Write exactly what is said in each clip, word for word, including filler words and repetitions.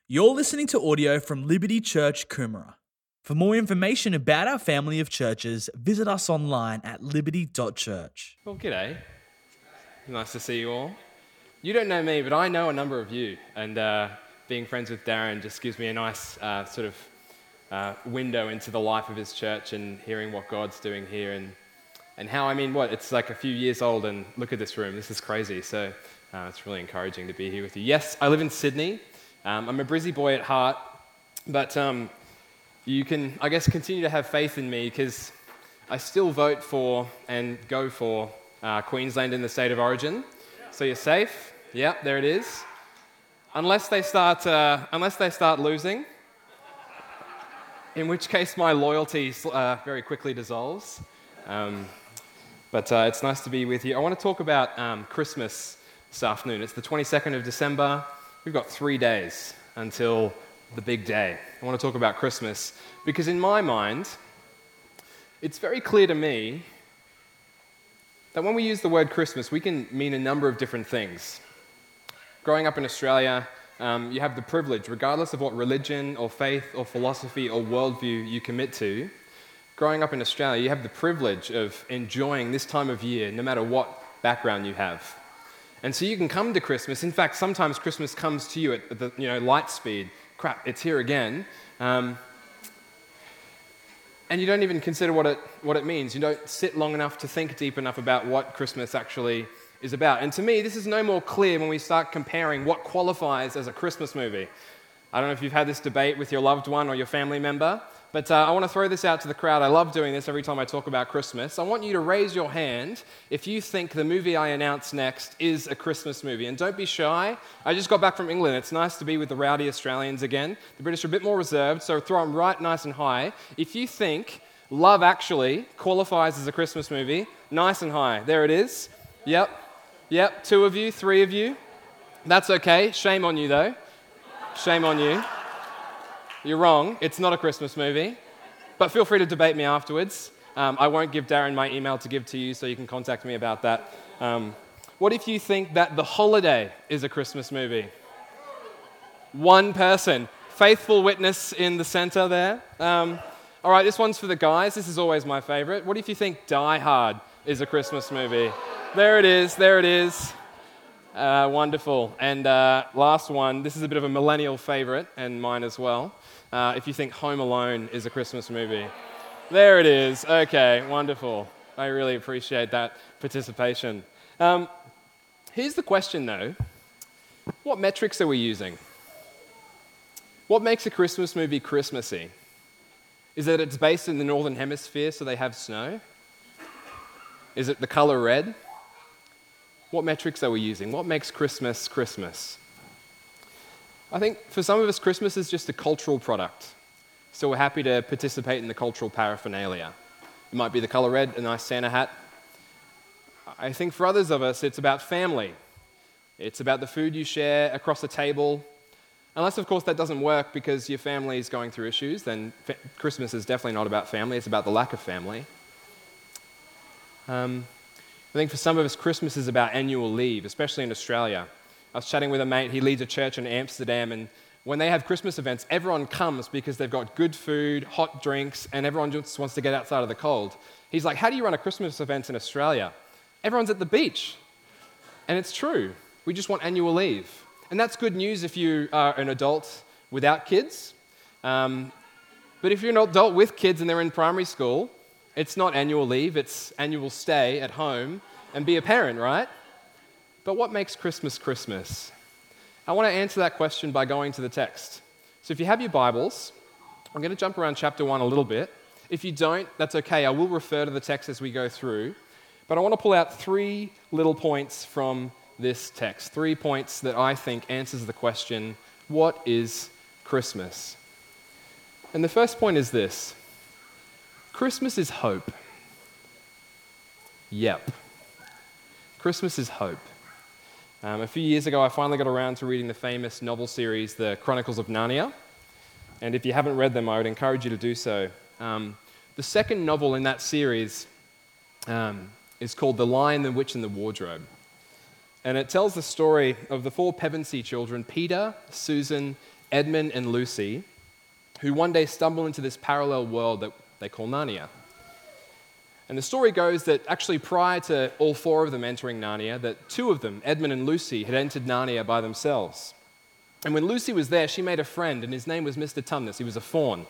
You're listening to audio from Liberty Church, Coomera. For more information about our family of churches, visit us online at liberty dot church. Well, g'day. Nice to see you all. You don't know me, but I know a number of you, and uh, being friends with Darren just gives me a nice uh, sort of uh, window into the life of his church and hearing what God's doing here, and and how, I mean, what, it's like a few years old, and look at this room, this is crazy, so uh, it's really encouraging to be here with you. Yes, I live in Sydney. Um, I'm a Brizzy boy at heart, but um, you can, I guess, continue to have faith in me because I still vote for and go for uh, Queensland in the state of origin. So you're safe. Yep, there it is. Unless they start, uh, unless they start losing, in which case my loyalty uh, very quickly dissolves. Um, but uh, it's nice to be with you. I want to talk about um, Christmas this afternoon. It's the twenty-second of December. We've got three days until the big day. I want to talk about Christmas because in my mind, it's very clear to me that when we use the word Christmas, we can mean a number of different things. Growing up in Australia, um, you have the privilege, regardless of what religion or faith or philosophy or worldview you commit to, growing up in Australia, you have the privilege of enjoying this time of year, no matter what background you have. And so you can come to Christmas. In fact, sometimes Christmas comes to you at the you know light speed. Crap, it's here again. Um, and you don't even consider what it what it means. You don't sit long enough to think deep enough about what Christmas actually is about. And to me, this is no more clear when we start comparing what qualifies as a Christmas movie. I don't know if you've had this debate with your loved one or your family member, but uh, I want to throw this out to the crowd. I love doing this every time I talk about Christmas. I want you to raise your hand if you think the movie I announce next is a Christmas movie. And don't be shy. I just got back from England. It's nice to be with the rowdy Australians again. The British are a bit more reserved, so throw them right nice and high. If you think Love Actually qualifies as a Christmas movie, nice and high. There it is. Yep. Yep. Two of you, three of you. That's okay. Shame on you, though. Shame on you. You're wrong. It's not a Christmas movie. But feel free to debate me afterwards. Um, I won't give Darren my email to give to you, so you can contact me about that. Um, what if you think that The Holiday is a Christmas movie? One person. Faithful witness in the center there. Um, all right, this one's for the guys. This is always my favorite. What if you think Die Hard is a Christmas movie? There it is. There it is. Uh, wonderful. And uh, last one, this is a bit of a millennial favorite, and mine as well. Uh, if you think Home Alone is a Christmas movie. There it is. Okay, wonderful. I really appreciate that participation. Um, here's the question, though. What metrics are we using? What makes a Christmas movie Christmassy? Is it it's based in the Northern Hemisphere, so they have snow? Is it the color red? What metrics are we using? What makes Christmas Christmas? I think for some of us, Christmas is just a cultural product. So we're happy to participate in the cultural paraphernalia. It might be the color red, a nice Santa hat. I think for others of us, it's about family. It's about the food you share across a table. Unless, of course, that doesn't work because your family is going through issues, then fa- Christmas is definitely not about family. It's about the lack of family. Um, I think for some of us, Christmas is about annual leave, especially in Australia. I was chatting with a mate, he leads a church in Amsterdam, and when they have Christmas events, everyone comes because they've got good food, hot drinks, and everyone just wants to get outside of the cold. He's like, how do you run a Christmas event in Australia? Everyone's at the beach. And it's true. We just want annual leave. And that's good news if you are an adult without kids. Um, but if you're an adult with kids and they're in primary school, it's not annual leave, it's annual stay at home and be a parent, right? But what makes Christmas Christmas? I want to answer that question by going to the text. So if you have your Bibles, I'm going to jump around chapter one a little bit. If you don't, that's okay. I will refer to the text as we go through. But I want to pull out three little points from this text. Three points that I think answers the question, what is Christmas? And the first point is this. Christmas is hope. Yep. Christmas is hope. Um, a few years ago, I finally got around to reading the famous novel series, The Chronicles of Narnia. And if you haven't read them, I would encourage you to do so. Um, the second novel in that series um, is called The Lion, the Witch, and the Wardrobe. And it tells the story of the four Pevensey children, Peter, Susan, Edmund and Lucy, who one day stumble into this parallel world that they call Narnia. And the story goes that actually prior to all four of them entering Narnia, that two of them, Edmund and Lucy, had entered Narnia by themselves. And when Lucy was there, she made a friend, and his name was Mister Tumnus. He was a faun.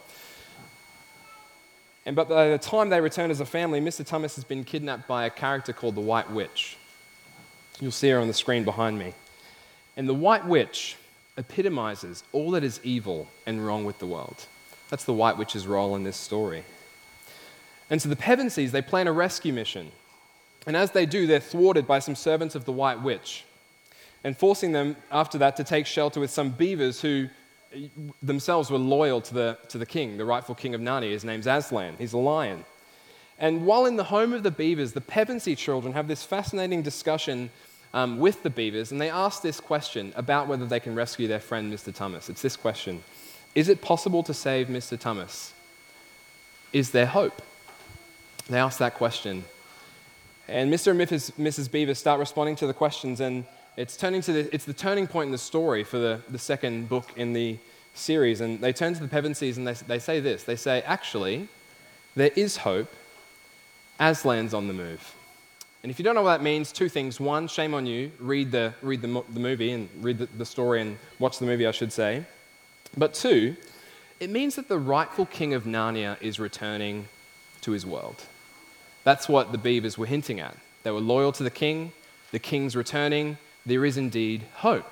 And but by the time they return as a family, Mister Tumnus has been kidnapped by a character called the White Witch. You'll see her on the screen behind me. And the White Witch epitomizes all that is evil and wrong with the world. That's the White Witch's role in this story. And so the Pevensies, they plan a rescue mission. And as they do, they're thwarted by some servants of the White Witch, and forcing them after that to take shelter with some beavers who themselves were loyal to the, to the king, the rightful king of Narnia. His name's Aslan. He's a lion. And while in the home of the beavers, the Pevensey children have this fascinating discussion um, with the beavers, and they ask this question about whether they can rescue their friend, Mister Tumnus. It's this question: is it possible to save Mister Tumnus? Is there hope? They ask that question. And Mister and Missus Beaver start responding to the questions, and it's turning to the, it's the turning point in the story for the, the second book in the series. And they turn to the Pevensies and they, they say this. They say, actually, there is hope. Aslan's on the move. And if you don't know what that means, two things. One, shame on you. Read the, read the, the movie and read the, the story and watch the movie, I should say. But two, it means that the rightful king of Narnia is returning to his world. That's what the beavers were hinting at. They were loyal to the king. The king's returning. There is indeed hope.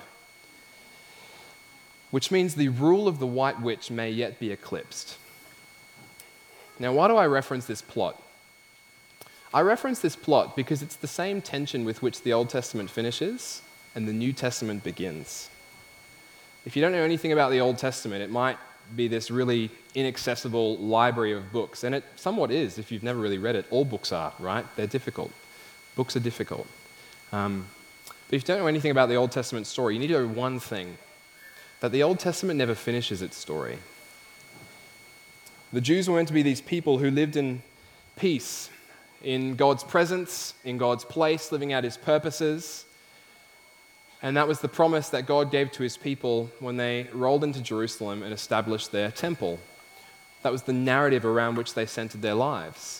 Which means the rule of the White Witch may yet be eclipsed. Now, why do I reference this plot? I reference this plot because it's the same tension with which the Old Testament finishes and the New Testament begins. If you don't know anything about the Old Testament, it might be this really inaccessible library of books, and it somewhat is if you've never really read it. All books are, right? They're difficult. Books are difficult. Um, but if you don't know anything about the Old Testament story, you need to know one thing, that the Old Testament never finishes its story. The Jews were meant to be these people who lived in peace, in God's presence, in God's place, living out his purposes. And that was the promise that God gave to his people when they rolled into Jerusalem and established their temple. That was the narrative around which they centered their lives.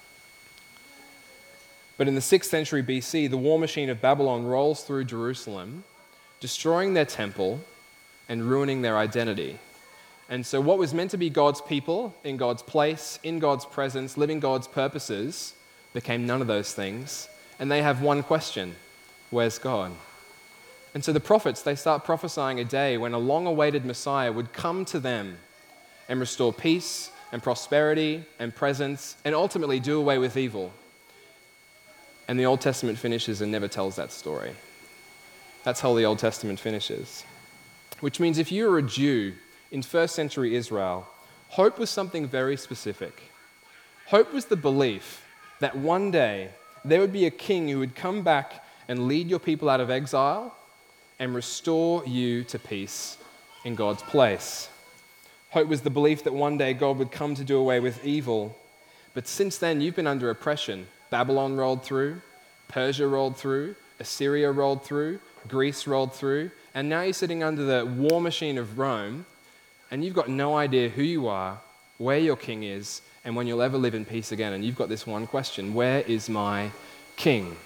But in the sixth century B C, the war machine of Babylon rolls through Jerusalem, destroying their temple and ruining their identity. And so what was meant to be God's people, in God's place, in God's presence, living God's purposes, became none of those things. And they have one question: where's God? And so the prophets, they start prophesying a day when a long-awaited Messiah would come to them and restore peace and prosperity and presence and ultimately do away with evil. And the Old Testament finishes and never tells that story. That's how the Old Testament finishes. Which means if you were a Jew in first century Israel, hope was something very specific. Hope was the belief that one day there would be a king who would come back and lead your people out of exile and restore you to peace in God's place. Hope was the belief that one day God would come to do away with evil. But since then, you've been under oppression. Babylon rolled through, Persia rolled through, Assyria rolled through, Greece rolled through, and now you're sitting under the war machine of Rome, and you've got no idea who you are, where your king is, and when you'll ever live in peace again. And you've got this one question: where is my king?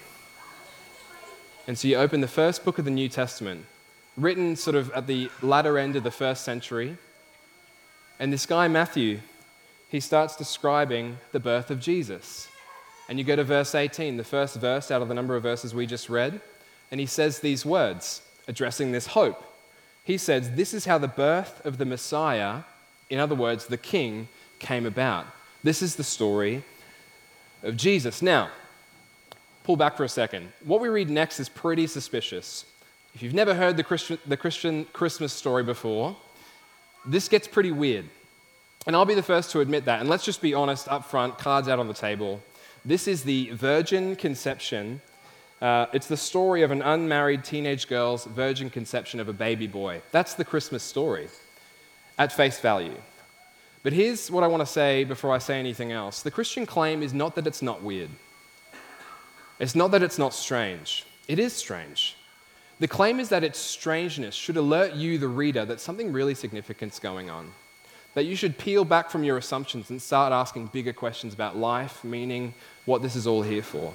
And so you open the first book of the New Testament, written sort of at the latter end of the first century, and this guy, Matthew, he starts describing the birth of Jesus. And you go to verse eighteen, the first verse out of the number of verses we just read, and he says these words, addressing this hope. He says, this is how the birth of the Messiah, in other words, the King, came about. This is the story of Jesus. Now, pull back for a second. What we read next is pretty suspicious. If you've never heard the Christian, the Christian Christmas story before, this gets pretty weird. And I'll be the first to admit that. And let's just be honest up front, cards out on the table. This is the virgin conception. Uh, it's the story of an unmarried teenage girl's virgin conception of a baby boy. That's the Christmas story at face value. But here's what I want to say before I say anything else. The Christian claim is not that it's not weird. It's not that it's not strange. It is strange. The claim is that its strangeness should alert you, the reader, that something really significant's going on. That you should peel back from your assumptions and start asking bigger questions about life, meaning, what this is all here for.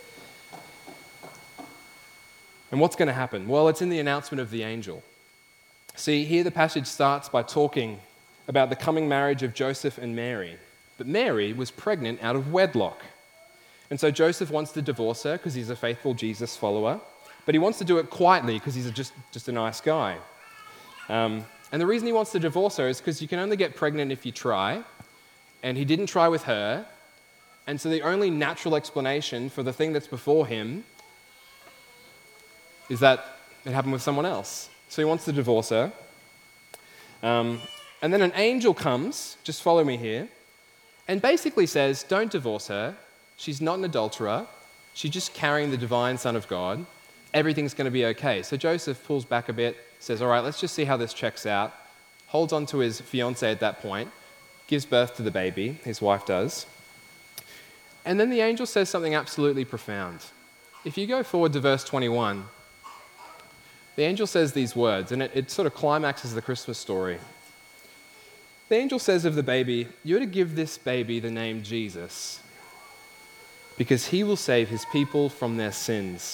And what's going to happen? Well, it's in the announcement of the angel. See, here the passage starts by talking about the coming marriage of Joseph and Mary. But Mary was pregnant out of wedlock. And so Joseph wants to divorce her because he's a faithful Jesus follower. But he wants to do it quietly because he's a just, just a nice guy. Um, and the reason he wants to divorce her is because you can only get pregnant if you try. And he didn't try with her. And so the only natural explanation for the thing that's before him is that it happened with someone else. So he wants to divorce her. Um, and then an angel comes, just follow me here, and basically says, don't divorce her. She's not an adulterer. She's just carrying the divine Son of God. Everything's going to be okay. So Joseph pulls back a bit, says, all right, let's just see how this checks out. Holds on to his fiancée at that point, gives birth to the baby, his wife does. And then the angel says something absolutely profound. If you go forward to verse twenty-one, the angel says these words, and it, it sort of climaxes the Christmas story. The angel says of the baby, you're to give this baby the name Jesus, because he will save his people from their sins.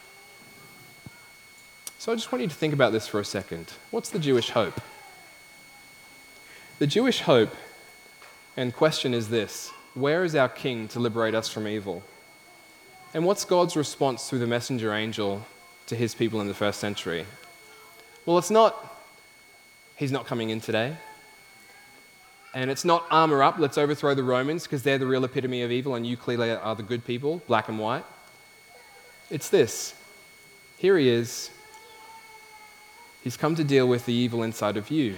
So I just want you to think about this for a second. What's the Jewish hope? The Jewish hope and question is this: where is our king to liberate us from evil? And what's God's response through the messenger angel to his people in the first century? Well, it's not, he's not coming in today. And it's not armor up, let's overthrow the Romans because they're the real epitome of evil and you clearly are the good people, black and white. It's this: here he is. He's come to deal with the evil inside of you.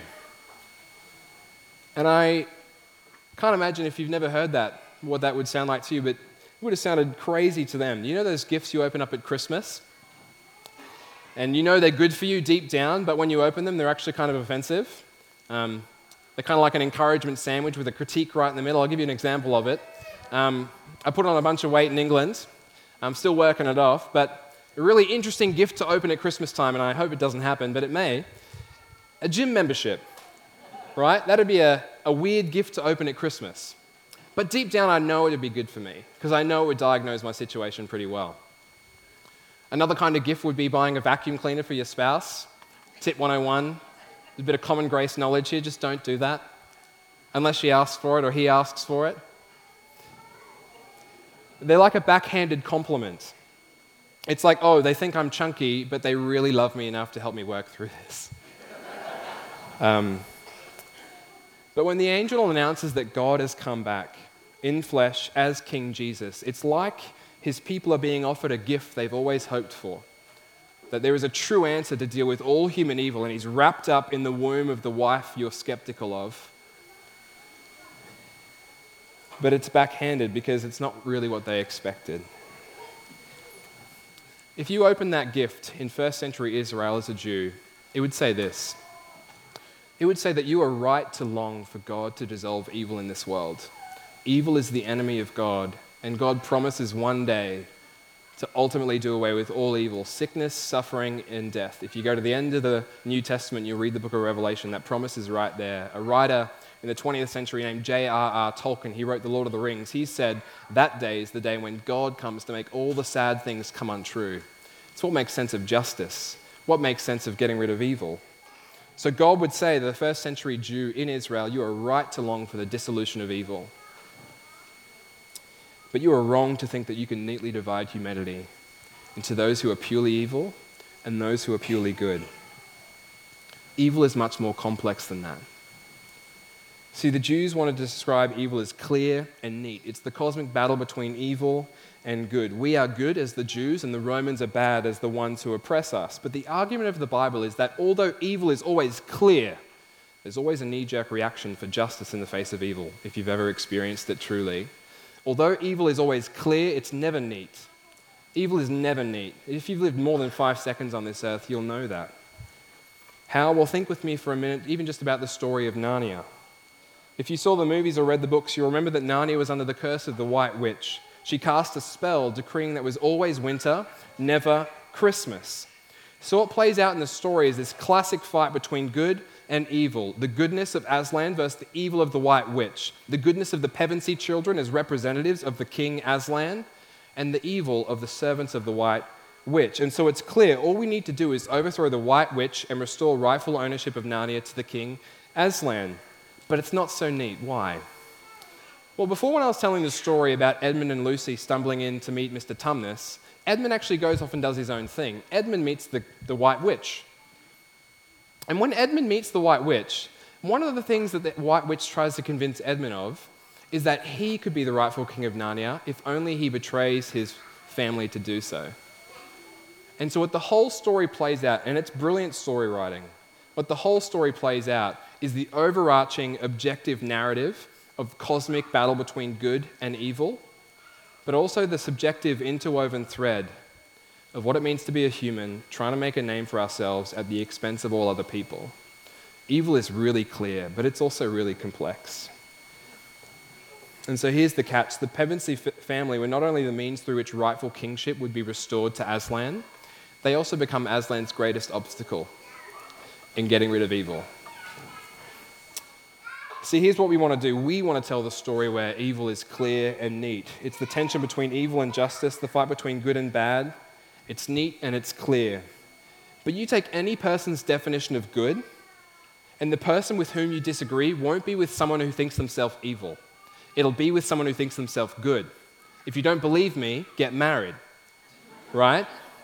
And I can't imagine, if you've never heard that, what that would sound like to you, but it would have sounded crazy to them. You know those gifts you open up at Christmas? And you know they're good for you deep down, but when you open them, they're actually kind of offensive. Um, they're kind of like an encouragement sandwich with a critique right in the middle. I'll give you an example of it. Um, I put on a bunch of weight in England. I'm still working it off, but a really interesting gift to open at Christmas time, and I hope it doesn't happen, but it may. A gym membership, right? That'd be a, a weird gift to open at Christmas. But deep down, I know it'd be good for me, because I know it would diagnose my situation pretty well. Another kind of gift would be buying a vacuum cleaner for your spouse. Tip one oh one, a bit of common grace knowledge here, just don't do that. Unless she asks for it or he asks for it. They're like a backhanded compliment. It's like, oh, they think I'm chunky, but they really love me enough to help me work through this. um, but when the angel announces that God has come back in flesh as King Jesus, it's like his people are being offered a gift they've always hoped for. That there is a true answer to deal with all human evil, and he's wrapped up in the womb of the wife you're skeptical of. But it's backhanded because it's not really what they expected. If you open that gift in first century Israel as a Jew, it would say this. It would say that you are right to long for God to dissolve evil in this world. Evil is the enemy of God, and God promises one day to ultimately do away with all evil, sickness, suffering, and death. If you go to the end of the New Testament, you'll read the book of Revelation, that promise is right there. A writer in the twentieth century named J R R Tolkien, he wrote The Lord of the Rings. He said, that day is the day when God comes to make all the sad things come untrue. It's what makes sense of justice, what makes sense of getting rid of evil. So God would say to the first century Jew in Israel, you are right to long for the dissolution of evil. But you are wrong to think that you can neatly divide humanity into those who are purely evil and those who are purely good. Evil is much more complex than that. See, the Jews wanted to describe evil as clear and neat. It's the cosmic battle between evil and good. We are good as the Jews, and the Romans are bad as the ones who oppress us. But the argument of the Bible is that although evil is always clear, there's always a knee-jerk reaction for justice in the face of evil, if you've ever experienced it truly. Although evil is always clear, it's never neat. Evil is never neat. If you've lived more than five seconds on this earth, you'll know that. How? Well, think with me for a minute, even just about the story of Narnia. If you saw the movies or read the books, you'll remember that Narnia was under the curse of the White Witch. She cast a spell decreeing that it was always winter, never Christmas. So what plays out in the story is this classic fight between good and evil. The goodness of Aslan versus the evil of the White Witch. The goodness of the Pevensey children as representatives of the king Aslan, and the evil of the servants of the White Witch. And so it's clear, all we need to do is overthrow the White Witch and restore rightful ownership of Narnia to the king Aslan. But it's not so neat. Why? Well, before when I was telling the story about Edmund and Lucy stumbling in to meet Mister Tumnus, Edmund actually goes off and does his own thing. Edmund meets the, the White Witch. And when Edmund meets the White Witch, one of the things that the White Witch tries to convince Edmund of is that he could be the rightful king of Narnia if only he betrays his family to do so. And so what the whole story plays out, and it's brilliant story writing, what the whole story plays out is the overarching objective narrative of cosmic battle between good and evil, but also the subjective interwoven thread of what it means to be a human, trying to make a name for ourselves at the expense of all other people. Evil is really clear, but it's also really complex. And so here's the catch. The Pevensey f- family were not only the means through which rightful kingship would be restored to Aslan, they also become Aslan's greatest obstacle in getting rid of evil. See, here's what we want to do. We want to tell the story where evil is clear and neat. It's the tension between evil and justice, the fight between good and bad. It's neat and it's clear. But you take any person's definition of good, and the person with whom you disagree won't be with someone who thinks themselves evil. It'll be with someone who thinks themselves good. If you don't believe me, get married. Right?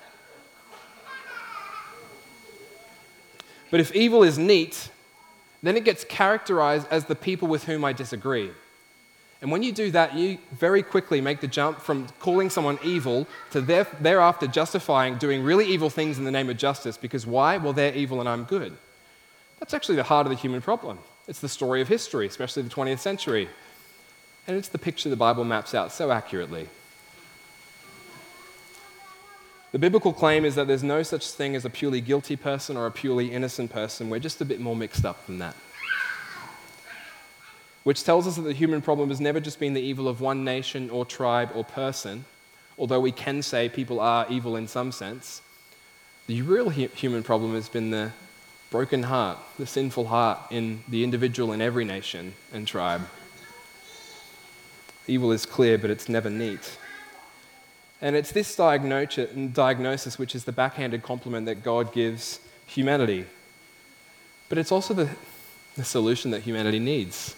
But if evil is neat, then it gets characterized as the people with whom I disagree. And when you do that, you very quickly make the jump from calling someone evil to there, thereafter justifying doing really evil things in the name of justice. Because why? Well, they're evil and I'm good. That's actually the heart of the human problem. It's the story of history, especially the twentieth century. And it's the picture the Bible maps out so accurately. The biblical claim is that there's no such thing as a purely guilty person or a purely innocent person. We're just a bit more mixed up than that. Which tells us that the human problem has never just been the evil of one nation or tribe or person, although we can say people are evil in some sense. The real hu- human problem has been the broken heart, the sinful heart in the individual in every nation and tribe. Evil is clear, but it's never neat. And it's this diagnosis which is the backhanded compliment that God gives humanity. But it's also the, the solution that humanity needs.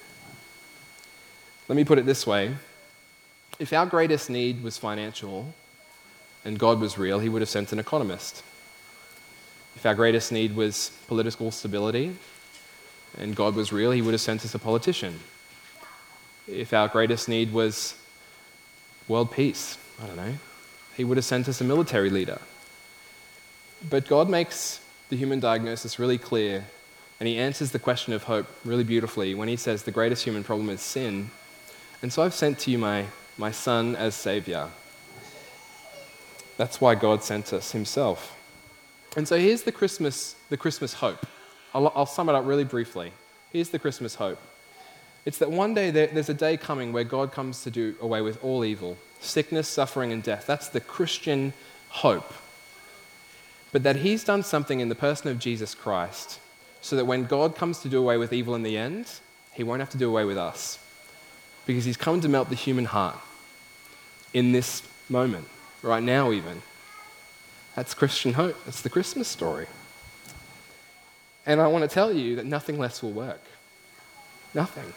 Let me put it this way. If our greatest need was financial and God was real, he would have sent an economist. If our greatest need was political stability and God was real, he would have sent us a politician. If our greatest need was world peace, I don't know, he would have sent us a military leader. But God makes the human diagnosis really clear, and he answers the question of hope really beautifully when he says the greatest human problem is sin. And so I've sent to you my, my son as Savior. That's why God sent us himself. And so here's the Christmas, the Christmas hope. I'll, I'll sum it up really briefly. Here's the Christmas hope. It's that one day there, there's a day coming where God comes to do away with all evil, sickness, suffering, and death. That's the Christian hope. But that he's done something in the person of Jesus Christ so that when God comes to do away with evil in the end, he won't have to do away with us. Because he's come to melt the human heart in this moment, right now even. That's Christian hope. That's the Christmas story. And I want to tell you that nothing less will work. Nothing.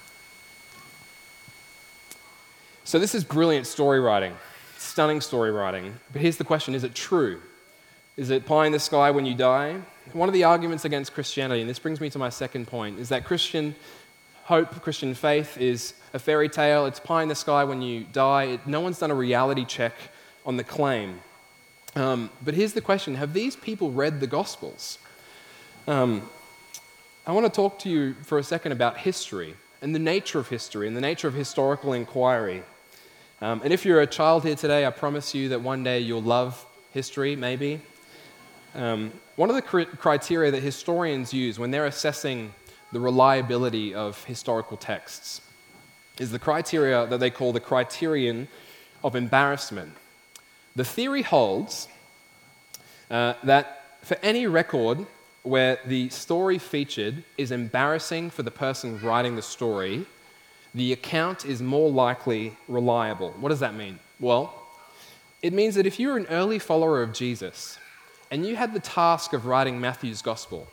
So this is brilliant story writing, stunning story writing. But here's the question, is it true? Is it pie in the sky when you die? One of the arguments against Christianity, and this brings me to my second point, is that Christian hope, Christian faith is a fairy tale. It's pie in the sky when you die. It, no one's done a reality check on the claim. Um, but here's the question, have these people read the Gospels? Um, I want to talk to you for a second about history and the nature of history and the nature of historical inquiry. Um, and if you're a child here today, I promise you that one day you'll love history, maybe. Um, one of the cr- criteria that historians use when they're assessing the reliability of historical texts is the criteria that they call the criterion of embarrassment. The theory holds uh, that for any record where the story featured is embarrassing for the person writing the story, the account is more likely reliable. What does that mean? Well, it means that if you're an early follower of Jesus and you had the task of writing Matthew's gospel,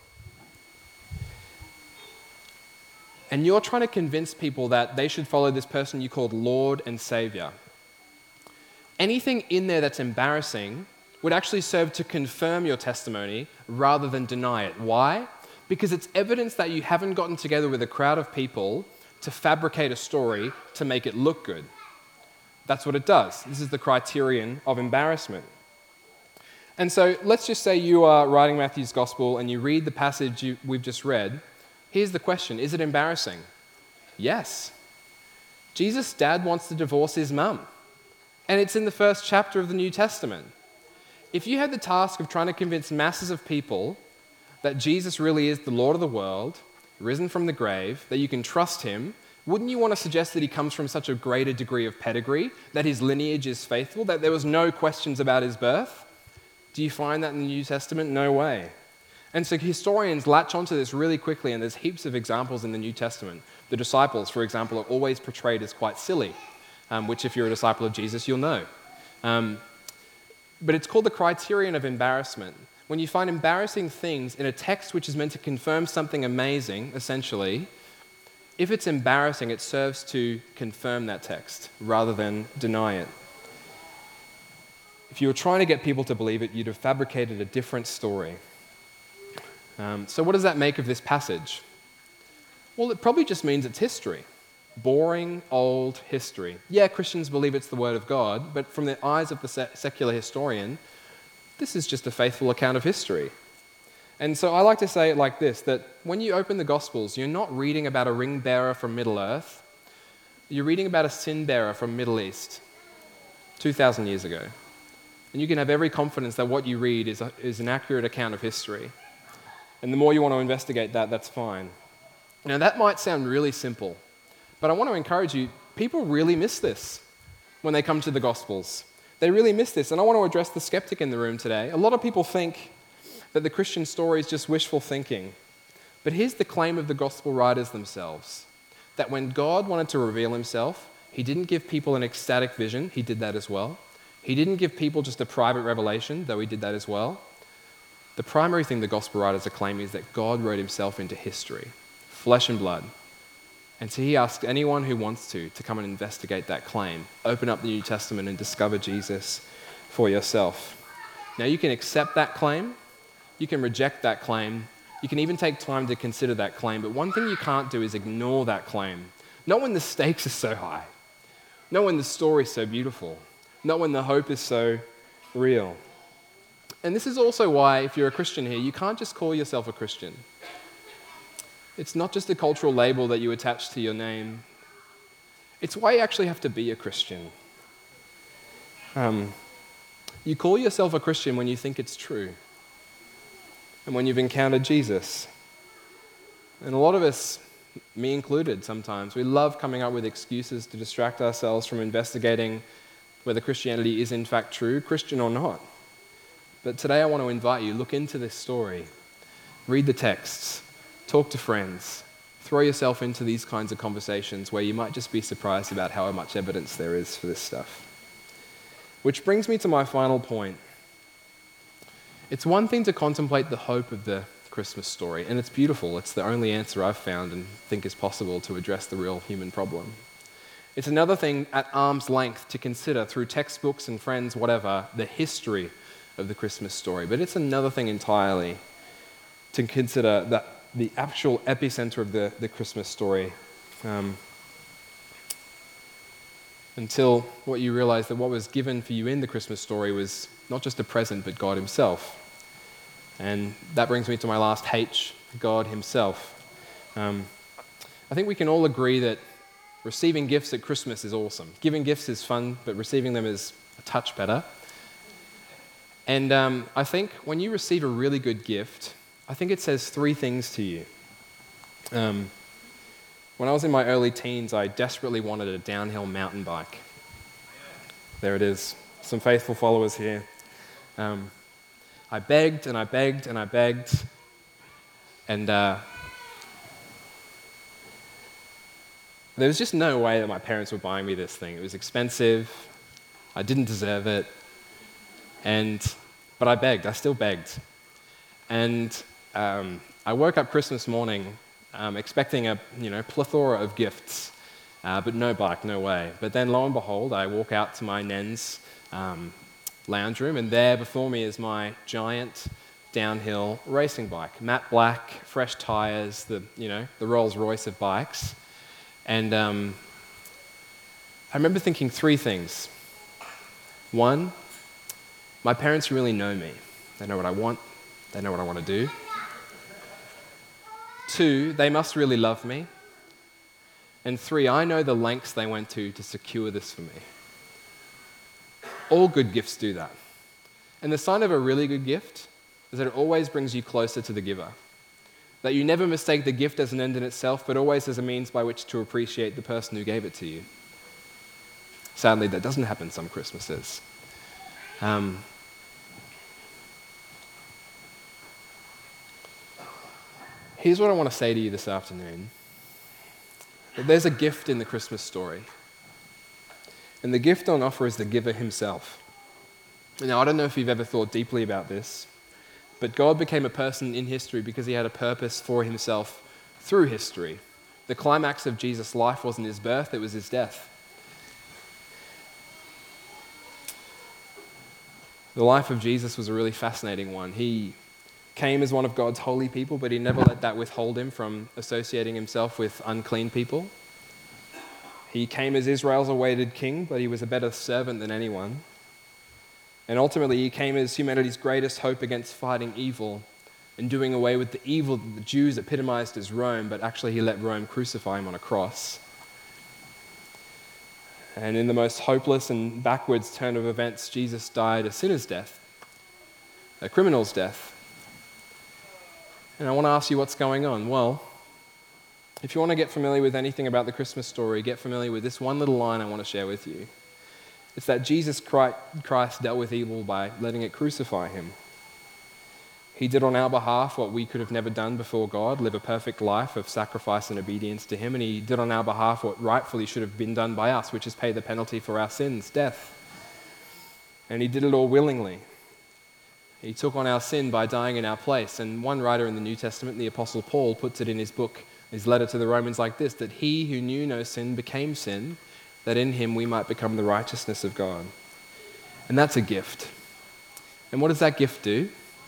and you're trying to convince people that they should follow this person you called Lord and Savior, anything in there that's embarrassing would actually serve to confirm your testimony rather than deny it. Why? Because it's evidence that you haven't gotten together with a crowd of people to fabricate a story to make it look good. That's what it does. This is the criterion of embarrassment. And so let's just say you are writing Matthew's gospel and you read the passage you, we've just read. Here's the question: is it embarrassing? Yes. Jesus' dad wants to divorce his mum, and it's in the first chapter of the New Testament. If you had the task of trying to convince masses of people that Jesus really is the Lord of the world, risen from the grave, that you can trust him, wouldn't you want to suggest that he comes from such a greater degree of pedigree, that his lineage is faithful, that there was no questions about his birth? Do you find that in the New Testament? No way. And so historians latch onto this really quickly, and there's heaps of examples in the New Testament. The disciples, for example, are always portrayed as quite silly, um, which if you're a disciple of Jesus, you'll know. Um, but it's called the criterion of embarrassment. When you find embarrassing things in a text which is meant to confirm something amazing, essentially, if it's embarrassing, it serves to confirm that text rather than deny it. If you were trying to get people to believe it, you'd have fabricated a different story. Um, so what does that make of this passage? Well, it probably just means it's history. Boring, old history. Yeah, Christians believe it's the Word of God, but from the eyes of the se- secular historian, this is just a faithful account of history. And so I like to say it like this, that when you open the Gospels, you're not reading about a ring bearer from Middle-earth. You're reading about a sin bearer from Middle East, two thousand years ago. And you can have every confidence that what you read is, a, is an accurate account of history. And the more you want to investigate that, that's fine. Now, that might sound really simple, but I want to encourage you, people really miss this when they come to the Gospels. They really miss this, and I want to address the skeptic in the room today. A lot of people think that the Christian story is just wishful thinking. But here's the claim of the Gospel writers themselves, that when God wanted to reveal himself, he didn't give people an ecstatic vision, he did that as well. He didn't give people just a private revelation, though he did that as well. The primary thing the Gospel writers are claiming is that God wrote himself into history, flesh and blood. And so he asks anyone who wants to, to come and investigate that claim, open up the New Testament and discover Jesus for yourself. Now, you can accept that claim, you can reject that claim, you can even take time to consider that claim, but one thing you can't do is ignore that claim. Not when the stakes are so high, not when the story is so beautiful, not when the hope is so real. And this is also why, if you're a Christian here, you can't just call yourself a Christian. It's not just a cultural label that you attach to your name. It's why you actually have to be a Christian. Um, you call yourself a Christian when you think it's true, and when you've encountered Jesus. And a lot of us, me included sometimes, we love coming up with excuses to distract ourselves from investigating whether Christianity is in fact true, Christian or not. But today I want to invite you, look into this story, read the texts, talk to friends, throw yourself into these kinds of conversations where you might just be surprised about how much evidence there is for this stuff. Which brings me to my final point. It's one thing to contemplate the hope of the Christmas story, and it's beautiful. It's the only answer I've found and think is possible to address the real human problem. It's another thing at arm's length to consider through textbooks and friends, whatever, the history of the Christmas story. But it's another thing entirely to consider that the actual epicenter of the, the Christmas story, um, until what you realize that what was given for you in the Christmas story was not just a present, but God himself. And that brings me to my last H, God himself. Um, I think we can all agree that receiving gifts at Christmas is awesome. Giving gifts is fun, but receiving them is a touch better. And um, I think when you receive a really good gift, I think it says three things to you. Um, when I was in my early teens, I desperately wanted a downhill mountain bike. There it is. Some faithful followers here. Um, I begged and I begged and I begged. And uh, there was just no way that my parents were buying me this thing. It was expensive. I didn't deserve it. And, but I begged. I still begged. And um, I woke up Christmas morning um, expecting a you know plethora of gifts, uh, but no bike, no way. But then lo and behold, I walk out to my nan's um, lounge room, and there before me is my giant downhill racing bike, matte black, fresh tires, the you know the Rolls Royce of bikes. And um, I remember thinking three things. One, my parents really know me. They know what I want. They know what I want to do. Two, they must really love me. And three, I know the lengths they went to to secure this for me. All good gifts do that. And the sign of a really good gift is that it always brings you closer to the giver. That you never mistake the gift as an end in itself, but always as a means by which to appreciate the person who gave it to you. Sadly, that doesn't happen some Christmases. Um, here's what I want to say to you this afternoon. That there's a gift in the Christmas story. And the gift on offer is the giver himself. Now, I don't know if you've ever thought deeply about this, but God became a person in history because he had a purpose for himself through history. The climax of Jesus' life wasn't his birth, it was his death. The life of Jesus was a really fascinating one. He came as one of God's holy people, but he never let that withhold him from associating himself with unclean people. He came as Israel's awaited king, but he was a better servant than anyone. And ultimately, he came as humanity's greatest hope against fighting evil and doing away with the evil that the Jews epitomized as Rome, but actually he let Rome crucify him on a cross. And in the most hopeless and backwards turn of events, Jesus died a sinner's death, a criminal's death. And I want to ask you what's going on. Well, if you want to get familiar with anything about the Christmas story, get familiar with this one little line I want to share with you. It's that Jesus Christ dealt with evil by letting it crucify him. He did on our behalf what we could have never done before God, live a perfect life of sacrifice and obedience to him, and he did on our behalf what rightfully should have been done by us, which is pay the penalty for our sins, death. And he did it all willingly. He took on our sin by dying in our place. And one writer in the New Testament, the Apostle Paul, puts it in his book, his letter to the Romans like this, that he who knew no sin became sin, that in him we might become the righteousness of God. And that's a gift. And what does that gift do?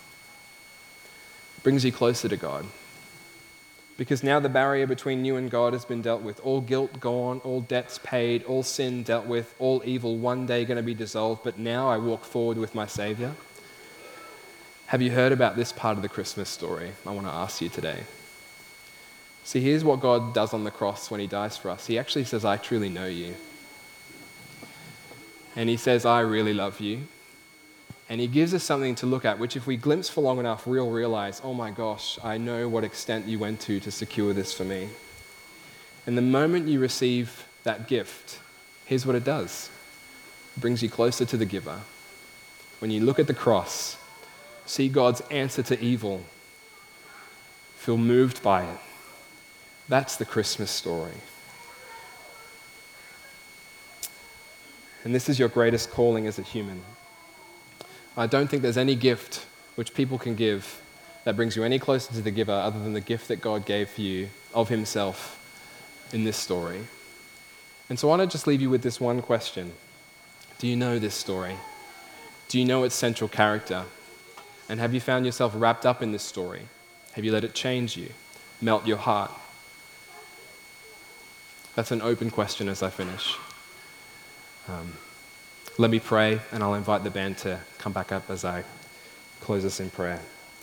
It brings you closer to God. Because now the barrier between you and God has been dealt with. All guilt gone, all debts paid, all sin dealt with, all evil one day going to be dissolved, but now I walk forward with my Savior. Have you heard about this part of the Christmas story? I want to ask you today. See, here's what God does on the cross when he dies for us. He actually says, I truly know you. And he says, I really love you. And he gives us something to look at, which if we glimpse for long enough, we'll realize, oh my gosh, I know what extent you went to to secure this for me. And the moment you receive that gift, here's what it does. It brings you closer to the giver. When you look at the cross, see God's answer to evil, feel moved by it. That's the Christmas story. And this is your greatest calling as a human. I don't think there's any gift which people can give that brings you any closer to the giver other than the gift that God gave for you of himself in this story. And so I want to just leave you with this one question. Do you know this story? Do you know its central character? And have you found yourself wrapped up in this story? Have you let it change you, melt your heart? That's an open question as I finish. Um, let me pray, and I'll invite the band to come back up as I close us in prayer.